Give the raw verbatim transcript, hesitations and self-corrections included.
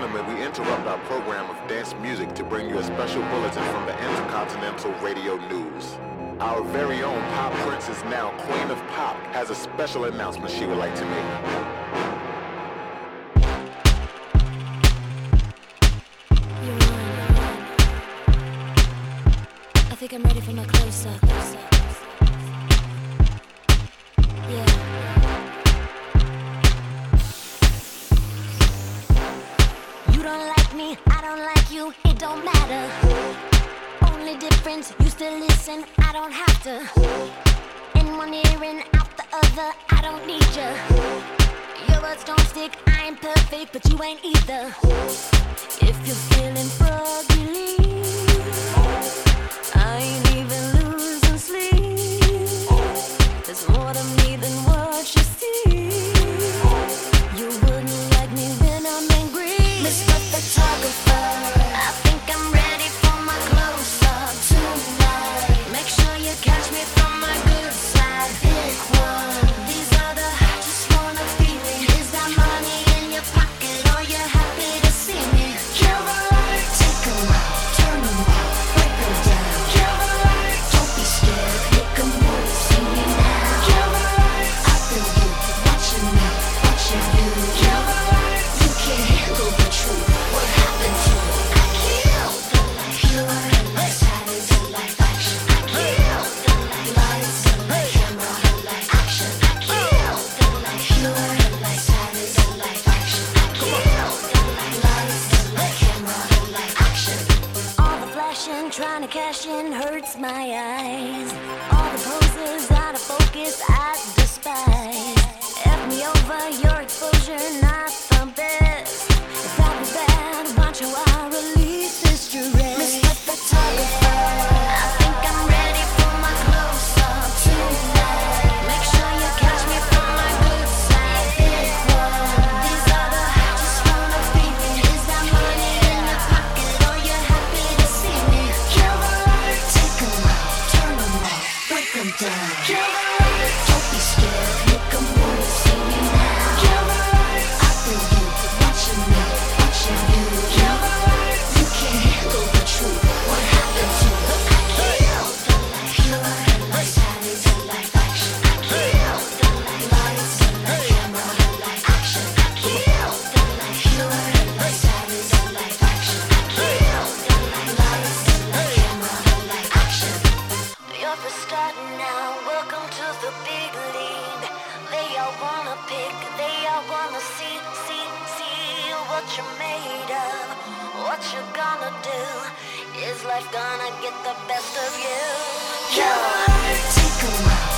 gentlemen, we interrupt our program of dance music to bring you a special bulletin from the Intercontinental Radio News. Our very own Pop Princess, now Queen of Pop, has a special announcement she would like to make. I think I'm ready for my close-up. Yeah. You don't like me, I don't like you, it don't matter. Only difference, you still listen, I don't have to. In one ear and out the other, I don't need you. Your words don't stick, I ain't perfect, but you ain't either. If you're feeling froggy, I ain't even losing sleep. There's more to me than what you see. You wouldn't like me when I'm angry. Mister Photographer, I think I'm ready for my close-up tonight. Make sure you catch me from my good side. Pick one. These are the I just wanna be with. Is that money in your pocket or you happy to see me? Kill the light, take 'em out, turn 'em out, break 'em down. Kill the light, don't be scared, pick 'em move, see me now. Kill the light, I feel you, watching me, watching you. Kill the light, you can't handle the truth. What happened to you? I killed the light, pure and light, silence and light action. I killed the light, lights and light, camera and light action. I killed the light, pure and light, silence and light action. I killed the light, lights and light, camera and light action. All the flashing, trying to cash in hurts my eyes. All the poses out of focus, I despise. F me over, your exposure not the best. If that was bad, watch how I release this stress. Mister Photographer, I think I'm ready for my close-up tonight. Make sure you catch me from my good side. Pick one. These are the I just wanna be with. Is that money in your pocket or you happy to see me? Kill the light, take 'em out, turn 'em off, break 'em down. Kill the light, don't be scared, make 'em move, see me now. Kill the light, I feel you, watching me, watching you. Kill the light, you can't handle the truth. What happened to you? I killed the light, pure and light, silence and light action. I killed the light, lights and light, camera and light action. I killed the light, pure and light, silence and light action. I killed the light, lights and light, camera and light action. You're the start now, welcome to the big league. They all wanna pick, they all wanna see, see, see what you're made of, what you gonna do. Is life gonna get the best of you? Kill the light, take 'em out,